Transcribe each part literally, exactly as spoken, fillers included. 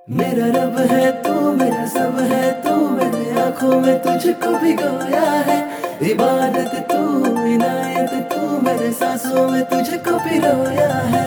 मेरा रब है तू, मेरा सब है तू, मैंने आंखों में तुझको भिगोया है। इबादत तू, इनायत तू, मेरे सांसों में तुझको पिरोया है।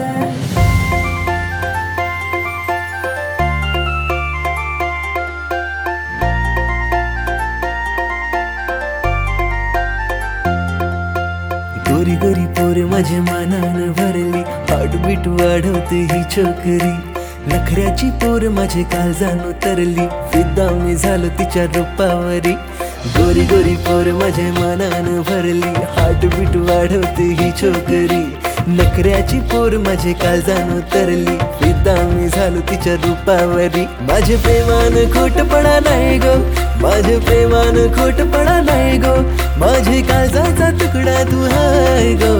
गोरी गोरी पोर माझ्या मनानं भरली, हार्टबीट वाढवते ही छोकरी। नखऱ्याची पोर माझे काळजान उतरली, फिदा मी झालो तिच्या रूपावरी। गोरी गोरी पोर माझ्या मनानं भरली, हार्टबीट वाढवते ही छोकरी। नखऱ्याची पोर माझे काळजान उतरली, फिदा मी झालो तिच्या रूपावरी। माझे प्रेमान खोटपणा नाही गो, माझे प्रेमान खोटपणा नाही गो, माझे काळजाचा तुकडा तू हाय गो।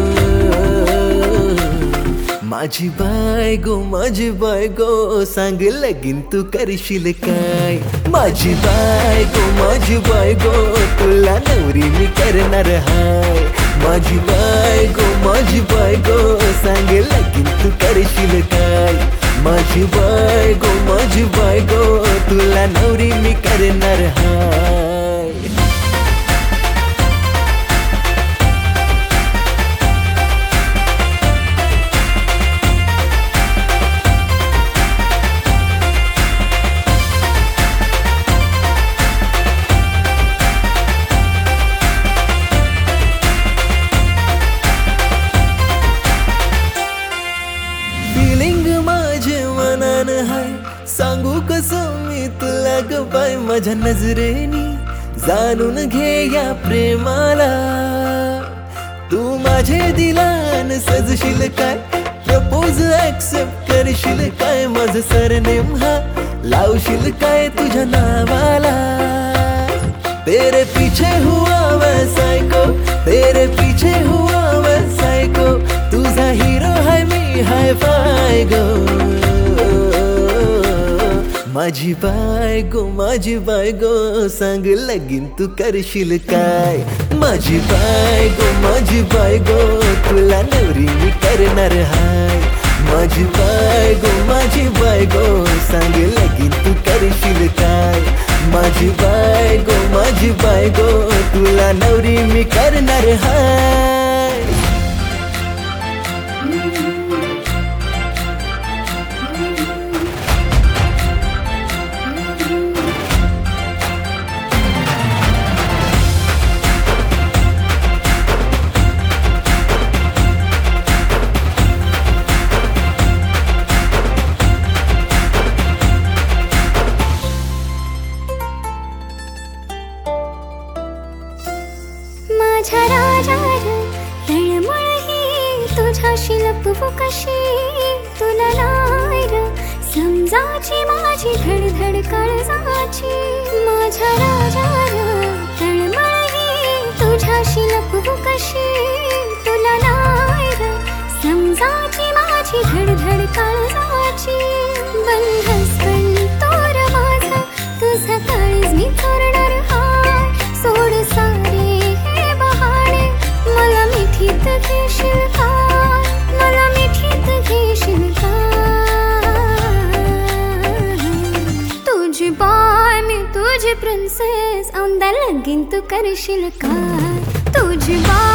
माझी बायगो, माझी बायगो, सांग लगीन तू करशील काय? माझी बायगो, माझी बायगो, तुला नवरी मी करणार हाय। माझी बायगो, माझी बायगो, सांग लगीन तू करशील काय? माझी बायगो, माझी बायगो, तुला नवरी मी करणार हाय। सांगू कसं मी तुला ग बाय, माझ्या नजरेनी जाणून घे या प्रेमाला। तू माझे दिलान सजशील काय? प्रपोज ऍक्सेप्ट करशील काय? माझं सरनेम हा लावशील काय तुझ्या नावाला? तेरे पीछे हुआ मैं सायको, तेरे पीछे हुआ मैं सायको, तुझा हिरो है मी हाय फाय गो। माझी बायगो, माझी बायगो, सांग लगीन तू करशील काय? माझी बायगो, माझी बायगो, तुला नवरी मी करणार हाय। माझी बायगो, माझी बायगो, सांग लगीन तू करशील काय? माझी बायगो, माझी बायगो, तुला नवरी मी करणार हाय। माझ्या राजा तळमळ ही तुझ्याशी लपवू कशी? तुला नाही र समजाची माझी धडधड काळजाची। माझ्या राजा तळमळ ही तुझ्याशी लपवू कशी? तुला नाही र समजाची माझी धडधड काळजाची। बंधस पण तोर माझा, तुझा काळीज मी चोरणार हाय। सोड सारे मला मिठीत घेशील काय? मला मिठीत घेशील काय? तुझी बाय मी तुझी प्रिन्सेस, औंदा लगीन तू करशील काय? तुझी बाय